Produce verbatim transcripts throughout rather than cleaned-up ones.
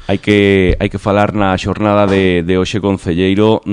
Hai que hai que falar na xornada de, de hoxe, concelleiro,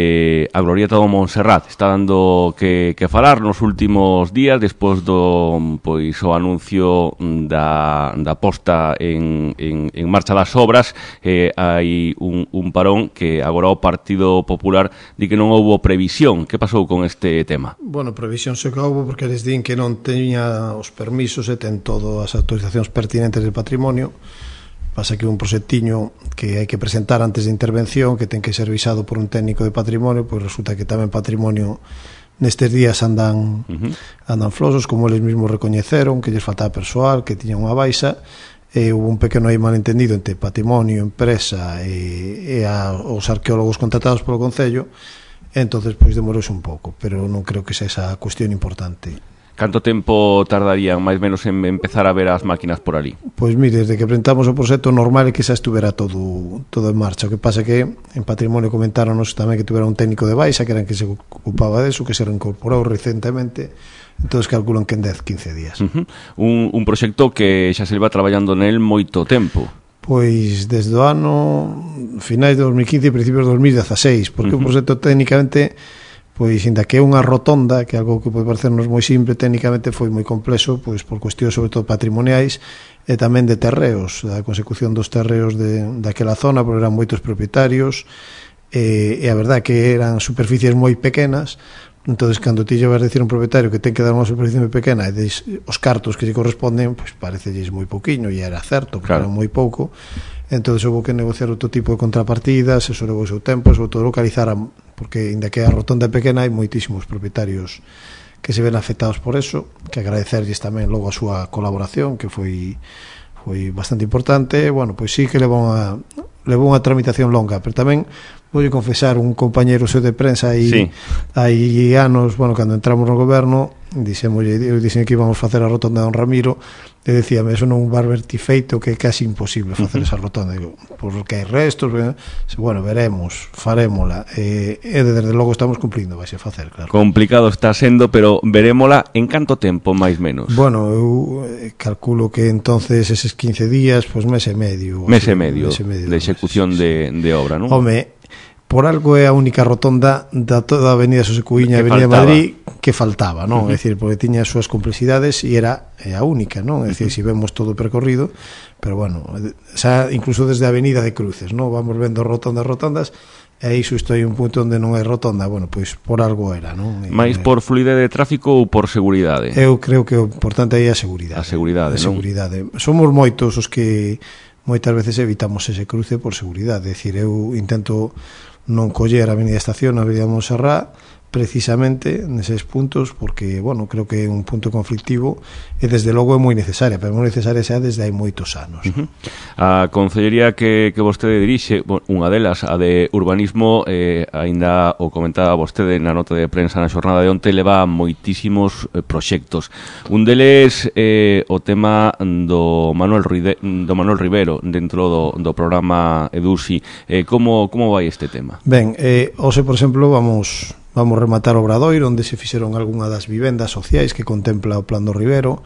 de a Glorieta do Montserrat. Está dando que, que falar nos últimos días, despois do pois o anuncio da, da posta en, en, en marcha das obras. Eh, hai un, un parón que agora o Partido Popular di que non houbo previsión. Que pasou con este tema? Bueno, previsión se que houbo porque eles din que non teña os permisos e ten todas as autorizacións pertinentes de patrimonio. Pasa que un proxectiño que hai que presentar antes de intervención, que ten que ser visado por un técnico de patrimonio, pois resulta que tamén patrimonio nestes días andan uh-huh. andan flosos, como eles mesmos recoñeceron, que lles faltaba persoal, que tiñan unha baixa, e hubo un pequeno aí malentendido entre patrimonio, empresa e, e a, os arqueólogos contratados polo Concello, e entonces pois demorouse un pouco, pero non creo que sea esa cuestión importante. Canto tempo tardarían máis menos en empezar a ver as máquinas por ali? Pois mire, desde que presentamos o proxecto normal é que xa estuvera todo todo en marcha. O que pasa que en patrimonio comentáronos tamén que tuvera un técnico de baixa, que era que se ocupaba deso, que se reincorporou recentemente. Entón calculan que en dez, quince días. Uh-huh. Un, un proxecto que xa se leva traballando nel moito tempo. Pois desde o ano finais de dos mil quince e principios de dos mil dieciséis, porque uh-huh. un proxecto técnicamente, pois, inda que é unha rotonda, que é algo que pode parecernos moi simple, técnicamente foi moi complexo, pois, por cuestións sobre todo patrimoniais e tamén de terreos, a consecución dos terreos de, daquela zona, porque eran moitos propietarios, e, e a verdade que eran superficies moi pequenas. Entonces, cando ti llevas a decir un propietario que ten que dar unha superficie moi pequena e deis os cartos que lle corresponden, pois parecelles moi pouquiño, e era certo, porque claro, era moi pouco. Entón, houve que negociar outro tipo de contrapartidas, eso levou o seu tempo, sobre todo localizar, a, porque, inda que a rotonda pequena, hai moitísimos propietarios que se ven afectados por eso, que agradecerlles tamén logo a súa colaboración, que foi foi bastante importante. Bueno, pois sí que levou unha, levou unha tramitación longa, pero tamén vou confesar, un compañeiro seu de prensa aí, sí. hai anos, bueno, cando entramos no goberno, dixemos, eu dixen que íbamos facer a rotonda de Don Ramiro, e decíame, eso non va a ver ti feito, que é casi imposible facer uh-huh. esa rotonda. Digo, porque hai restos, bueno, veremos, farémola, e, e desde logo estamos cumplindo, vai ser facer, claro. Complicado está sendo, pero verémola en canto tempo, máis menos? Bueno, eu calculo que entonces eses quince días, pois mes e medio. Mes e medio, mes e medio de execución de, de obra, non? Home, por algo é a única rotonda da toda a Avenida Xosé Cuíña, Avenida Madrid, que faltaba, non? Uh-huh. É dicir, porque tiña as súas complexidades e era a única, non? É dicir, uh-huh. si vemos todo o percorrido, pero bueno, xa incluso desde a Avenida de Cruces, non? Vamos vendo rotondas, rotondas, e iso isto hai un punto onde non hai rotonda, bueno, pois por algo era, non? Mais por fluidez de tráfico ou por seguridade? Eu creo que o importante aí é a seguridade. A seguridade, a non? Seguridade. Somos moitos os que moitas veces evitamos ese cruce por seguridade, é dicir, eu intento non coller a Avenida Estación, a Avenida Montserrat, precisamente neses puntos, porque, bueno, creo que é un punto conflictivo e desde logo é moi necesaria, pero moi necesaria xa desde hai moitos anos. Uh-huh. A concellería que, que vostede dirixe, unha delas, a de urbanismo, eh, aínda o comentaba vostede na nota de prensa na xornada de onte, leva moitísimos eh, proxectos. Un deles eh, o tema do Manuel, Ride, do Manuel Rivero dentro do, do programa EDUSI. Eh, como, como vai este tema? Ben, eh, hoxe, por exemplo, vamos... Vamos rematar o Obradoiro, onde se fixeron algunha das vivendas sociais que contempla o Plan do Rivero.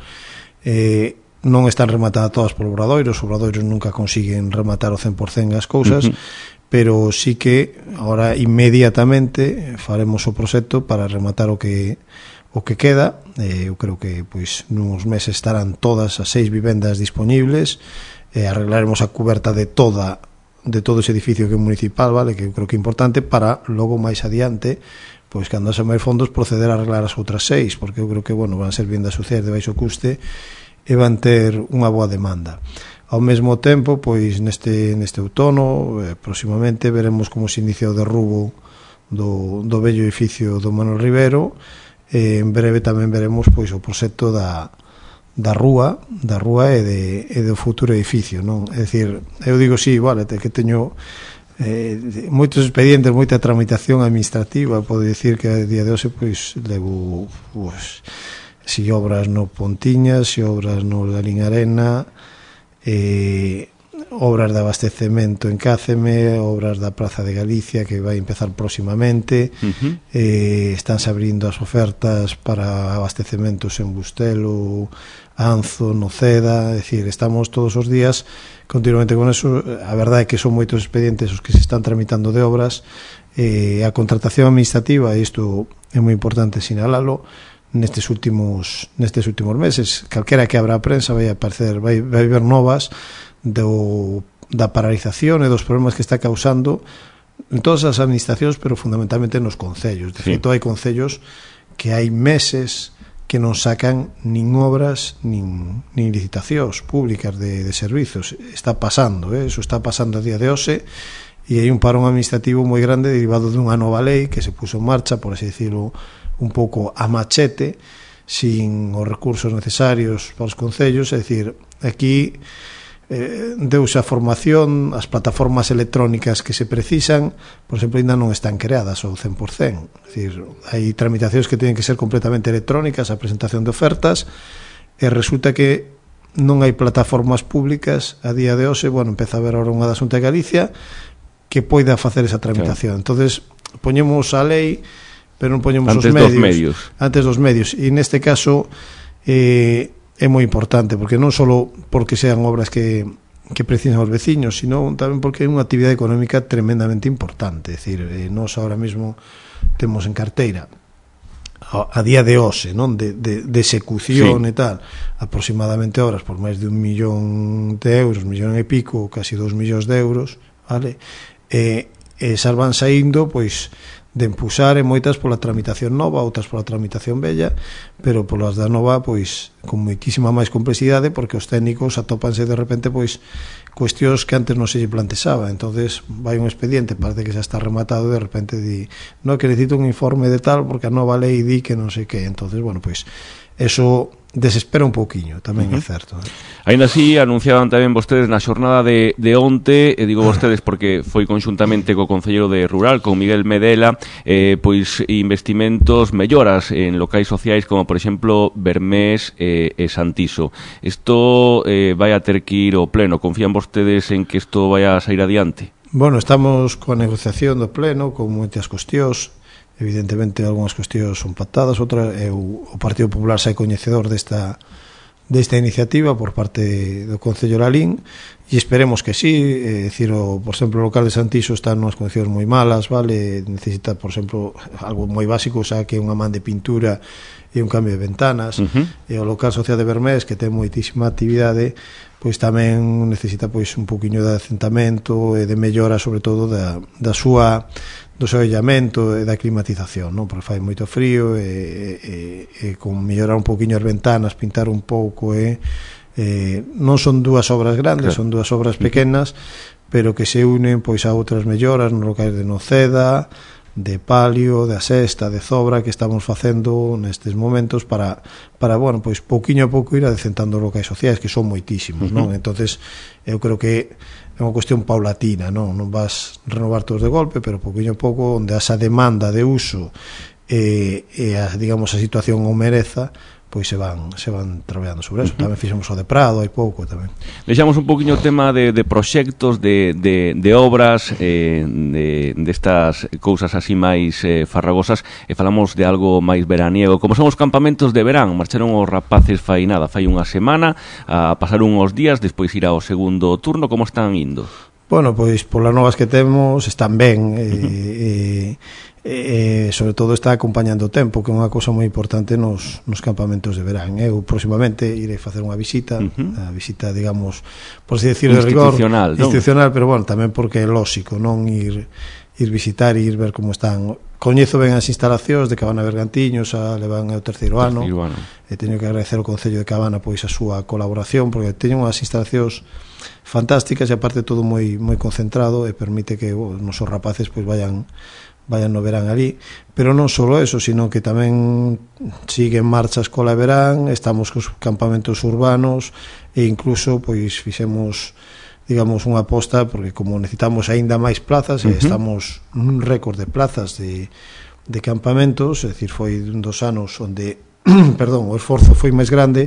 Eh, non están rematadas todas por Obradoiro, os Obradoiros nunca consiguen rematar o cen por cento as cousas, uh-huh. pero sí que agora inmediatamente faremos o proxecto para rematar o que o que queda. Eh, eu creo que pois nuns meses estarán todas as seis vivendas disponibles, eh, arreglaremos a cuberta de toda de todo ese edificio que é municipal, vale, que eu creo que é importante para logo máis adiante, pois cando haxa máis fondos proceder a arreglar as outras seis, porque eu creo que, bueno, van ser vivendas sociais de baixo custe e van ter unha boa demanda. Ao mesmo tempo, pois neste neste outono, eh, próximamente veremos como se inicia o derrubo do, do vello edificio do Manuel Rivero, e en breve tamén veremos pois o proxecto da da rúa, da rúa e de e do futuro edificio, non? É dicir, eu digo sí, vale, que teño eh, moitos expedientes, moita tramitación administrativa, podo dicir que a día de hoxe pois levo pois, si obras no Pontiñas, si obras no Lalín Arena, eh, obras de abastecemento en Cáceme, obras da Praza de Galicia que vai empezar próximamente, uh-huh. eh, estánse abrindo as ofertas para abastecementos en Bustelo, Anzo, Noceda, é dicir, estamos todos os días continuamente con eso. A verdade é que son moitos expedientes os que se están tramitando de obras, e a contratación administrativa, e isto é moi importante sinalalo, nestes últimos nestes últimos meses, calquera que abra a prensa vai aparecer, vai, vai ver novas do, da paralización e dos problemas que está causando en todas as administracións, pero fundamentalmente nos concellos. De feito, hai concellos que hai meses que non sacan nin obras nin, nin licitacións públicas de, de servizos. Está pasando, eh? Eso está pasando a día de hoxe, e hai un parón administrativo moi grande derivado dunha nova lei que se puso en marcha, por así decirlo, un pouco a machete, sin os recursos necesarios para os concellos. É dicir, aquí eh, deuse a formación, as plataformas electrónicas que se precisan, por exemplo, ainda non están creadas ao cen por cen. É dicir, hai tramitacións que teñen que ser completamente electrónicas, a presentación de ofertas, e resulta que non hai plataformas públicas a día de hoxe. Bueno, empeza a haber ahora unha da Xunta de Galicia que poida facer esa tramitación. Claro. Entonces, poñemos a lei, pero non poñemos antes os medios, dos medios. Antes dos medios. E neste caso eh, é moi importante, porque non só porque sean obras que, que precisan os veciños, sino tamén porque é unha actividade económica tremendamente importante. É dicir, eh, nós ahora mesmo temos en carteira a, a día de hoxe, non, de, de, de execución, sí, e tal, aproximadamente obras por máis de un millón de euros, millón e pico, casi dos millóns de euros, vale? E eh, esas van saindo, pois, de empusar, e moitas pola tramitación nova, outras pola tramitación bella, pero polas da nova, pois, con moitísima máis complexidade, porque os técnicos atópanse de repente, pois, cuestións que antes non se lle plantexaba. Entonces vai un expediente, parece que xa está rematado, e de repente di, no, que necesito un informe de tal, porque a nova lei di que non sei que. Entonces, bueno, pois, eso desespera un pouquiño, tamén, uh-huh, é certo. Eh? Ainda así, anunciaban tamén vostedes na xornada de, de onte, e digo vostedes porque foi conxuntamente co Concelleiro de Rural, con Miguel Medela, eh, pois investimentos, melloras en locais sociais como, por exemplo, Bermés e, e Santiso. Isto eh, vai a ter que ir ao pleno. Confían vostedes en que isto vai a sair adiante? Bueno, estamos coa negociación do pleno, con moitas cuestións. Evidentemente, algunhas cuestións son pactadas, outras, e o, o Partido Popular sai coñecedor desta desta iniciativa por parte do Concello Lalín, e esperemos que sí. É dicir, o, por exemplo, o local de Santiso está en unhas condicións moi malas, vale, necesita, por exemplo, algo moi básico, xa que unha man de pintura e un cambio de ventanas. Uh-huh. E o local social de Bermés, que ten moitísima actividade, pois tamén necesita, pois, un poquinho de acentamento e de mellora, sobre todo da, da súa do seu illamento e da climatización, non? Porque fai moito frío, e, e, e con mellorar un poquinho as ventanas, pintar un pouco, e eh, non son dúas obras grandes, claro, son dúas obras pequenas, pero que se unen, pois, a outras melloras nos locais de Noceda, de Palio, de Asesta, de Zobra, que estamos facendo nestes momentos para, para bueno, pois, pouquiño a pouco ir adecentando os locais sociais, que son moitísimos, non? Uh-huh. Entonces, eu creo que é unha cuestión paulatina, non? Non vas renovar todos de golpe, pero pouquinho a pouco, onde esa demanda de uso e, e a, digamos, a situación o mereza, pois se van se van traballando sobre eso. Uh-huh. Tamén fixemos o de Prado hai pouco tamén. Deixamos un poquinho o tema de, de proxectos, de, de, de obras, eh, de destas cousas así máis eh, farragosas, e falamos de algo máis veraniego, como son os campamentos de verán. Marcharon os rapaces fai nada, fai unha semana, a pasar uns días, despois ir ao segundo turno. Como están indo? Bueno, pois polas novas que temos están ben, e, uh-huh. e e sobre todo está acompañando o tempo, que é unha cousa moi importante nos, nos campamentos de verán. Eu próximamente irei facer unha visita, uh-huh. a visita, digamos, por así decirlo, de rigor institucional, ¿no? institucional, pero bueno, tamén porque é lógico, non ir ir visitar e ir ver como están. Coñezo ben as instalacións de Cabana Bergantiños, a levan o terceiro ano, terceiro ano. E teño que agradecer ao Concello de Cabana, pois, a súa colaboración, porque teñen unhas instalacións fantásticas, e aparte todo moi moi concentrado, e permite que os nosos rapaces, pois, vayan vayan no verán ali, pero non só eso, sino que tamén sigue en marcha a escola de verán, estamos cos campamentos urbanos, e incluso, pois, fixemos, digamos, unha aposta, porque como necesitamos aínda máis plazas, uh-huh. e estamos nun récord de plazas de, de campamentos, é dicir, foi un dos anos onde perdón, o esforzo foi máis grande.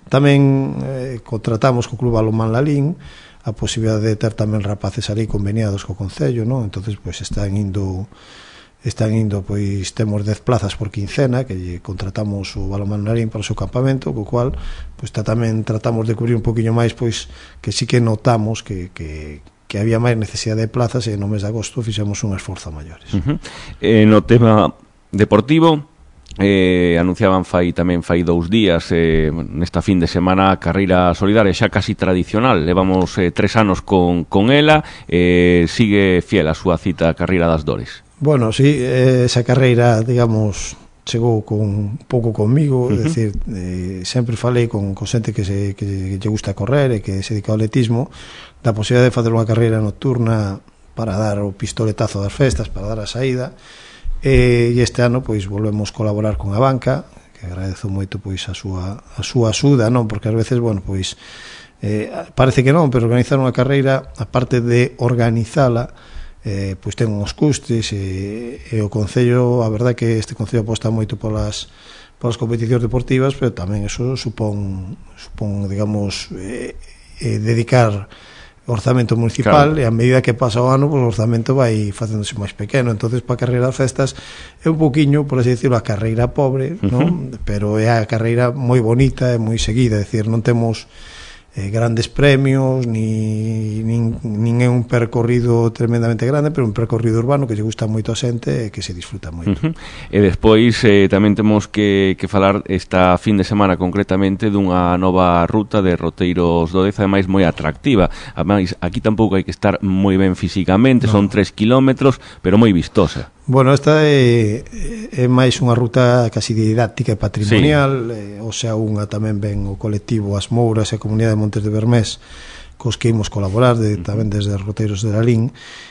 Tamén eh, contratamos co Club Balonmán Lalín a posibilidade de ter tamén rapaces ali conveniados co Concello, non? Entonces, pois, están indo están indo, pois temos dez plazas por quincena que lle contratamos o Balonmano Lalín para o seu campamento, co cual pois ta, tamén tratamos de cubrir un poquinho máis, pois que sí que notamos que, que, que había máis necesidade de plazas, e no mes de agosto fixemos un esforzo maiores. Uh -huh. eh, no tema deportivo, Eh, anunciaban fai tamén fai dous días eh, nesta fin de semana a carreira solidaria xa casi tradicional. Levamos eh, tres anos con, con ela, eh, sigue fiel a súa cita a Carreira das Dores. Bueno, sí, eh, esa carreira, digamos, chegou con un pouco conmigo, uh -huh. É dicir, eh, sempre falei con, con xente que, se, que, que lle gusta correr e que se dedica ao atletismo, da posibilidade de facer unha carreira nocturna para dar o pistoletazo das festas, para dar a saída. E este ano pois volvemos colaborar con a banca, que agradezo moito pois a súa a súa axuda, non, porque ás veces, bueno, pois eh, parece que non, pero organizar unha carreira, a parte de organizala, eh, pois ten uns custes, e, e o Concello, a verdade que este Concello aposta moito polas polas competicións deportivas, pero tamén eso supón supón, digamos, eh, eh, dedicar orzamento municipal, claro. E a medida que pasa o ano, pues, o orzamento vai facéndose máis pequeno. Entonces, para a carreira das festas é un poquinho, por así decirlo, a carreira pobre, uh -huh. ¿no? Pero é a carreira moi bonita e moi seguida, é dicir, non temos eh, grandes premios, ni, nin, nin é un percorrido tremendamente grande, pero un percorrido urbano que lle gusta moito a xente e que se disfruta moito. Uh -huh. E despois eh, tamén temos que, que falar esta fin de semana concretamente dunha nova ruta de Roteiros do Dez, ademais moi atractiva. Ademais, aquí tampouco hai que estar moi ben físicamente, no. Son tres kilómetros, pero moi vistosa. Bueno, esta é, é máis unha ruta casi didáctica e patrimonial, sí. eh, o sea, unha tamén ven o colectivo As Mouras e a Comunidade de Montes de Bermés, cos que imos colaborar de, tamén desde os Roteiros de Lalín,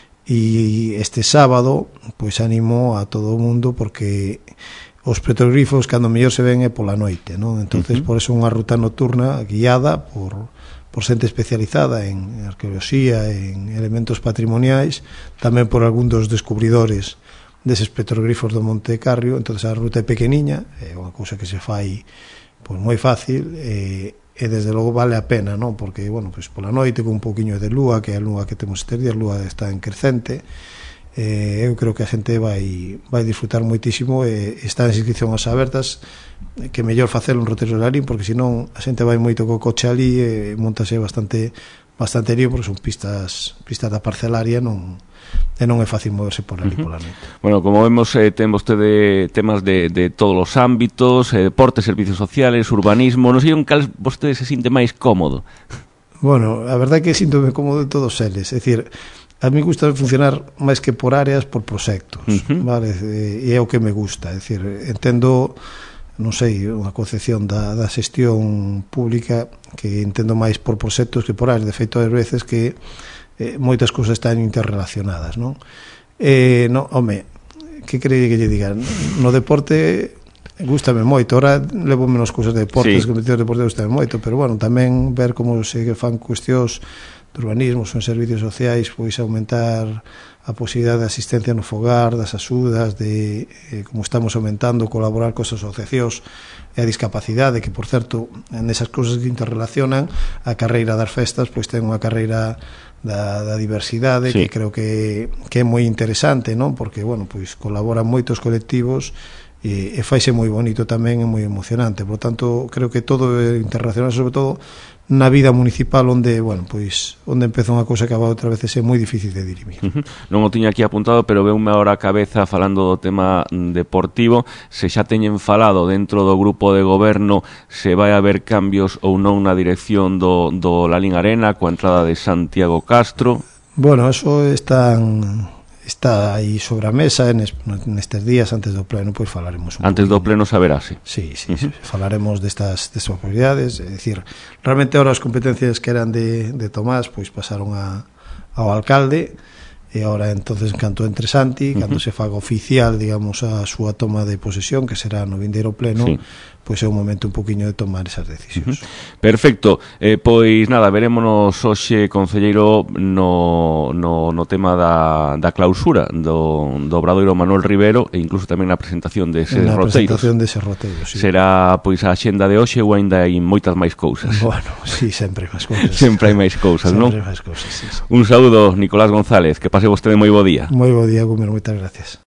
e este sábado pois animo a todo o mundo, porque os petroglifos cando mellor se ven é pola noite, non? Entonces, uh -huh. por eso unha ruta nocturna guiada por por xente especializada en arqueoloxía, en elementos patrimoniais, tamén por algún dos descubridores deses petroglifos do Monte Carrio. Entonces a ruta é pequeniña, é unha cousa que se fai pois moi fácil, e, e desde logo vale a pena, non? Porque, bueno, pois pola noite con un pouquiño de lúa, que é a lúa que temos estes días, a lúa está en crecente, eh, eu creo que a xente vai vai disfrutar moitísimo, e están as inscripcións abertas, que mellor facelo en Roteiros de Lalín, porque senón a xente vai moito co coche ali e montase bastante bastante lío, porque son pistas pistas da parcelaria, non e non é fácil moverse por ali, uh -huh. pola noite. Bueno, como vemos, eh, ten vostede temas de, de todos os ámbitos, eh, deportes, servicios sociales, urbanismo, non sei en cal vostede se sinte máis cómodo. Bueno, a verdade é que síntome cómodo de todos eles, é dicir, a mí gusta funcionar máis que por áreas, por proxectos, uh -huh. vale? E é o que me gusta, é dicir, entendo, non sei, unha concepción da, da xestión pública que entendo máis por proxectos que por áreas. De feito, ás veces que eh, moitas cousas están interrelacionadas, non? Eh, no, home, que cree que lle digan? No deporte gústame moito, ahora levo menos cousas de deportes, sí. competicións de deporte gústame moito, pero bueno, tamén ver como se fan cuestións de urbanismo, son servicios sociais, pois aumentar a posibilidade de asistencia no fogar, das axudas, de, eh, como estamos aumentando, colaborar cos asociacións e a discapacidade, que, por certo, nesas cousas que interrelacionan, a carreira das festas, pois ten unha carreira da, da diversidade, sí. que creo que, que é moi interesante, non? Porque, bueno, pois colaboran moitos colectivos e, e faise moi bonito tamén, é moi emocionante. Por tanto, creo que todo é internacional, sobre todo na vida municipal, onde, bueno, pois onde empeza unha cousa que a outra veces é moi difícil de dirimir. Uh -huh. Non o tiña aquí apuntado, pero veume ahora a cabeza falando do tema deportivo, se xa teñen falado dentro do grupo de goberno se vai haber cambios ou non na dirección do, do Lalín Arena coa entrada de Santiago Castro. Bueno, eso están está aí sobre a mesa nestes días antes do pleno, pois falaremos un antes do pleno saberase. Sí, sí, uh -huh. falaremos destas destas posibilidades, é dicir, realmente ahora as competencias que eran de, de Tomás pois pasaron a, ao alcalde, e ahora entonces canto entre Santi, cando uh -huh. se faga oficial, digamos, a súa toma de posesión, que será no vindeiro pleno, sí. pois é un momento un poquinho de tomar esas decisións. Uh -huh. Perfecto, eh, pois nada, verémonos hoxe, concelleiro, no, no, no tema da, da clausura do, do Obradoiro Manuel Rivero, e incluso tamén na presentación deses na roteiros. presentación deses roteiros, sí. Será pois a axenda de hoxe ou ainda hai moitas máis cousas? Bueno, sí, sempre hai máis cousas. Sempre hai máis cousas, non? Sempre hai máis cousas, sí, sí. Un saúdo, Nicolás González, que pase vostede moi bo día. Moi bo día, Gómez, moitas gracias.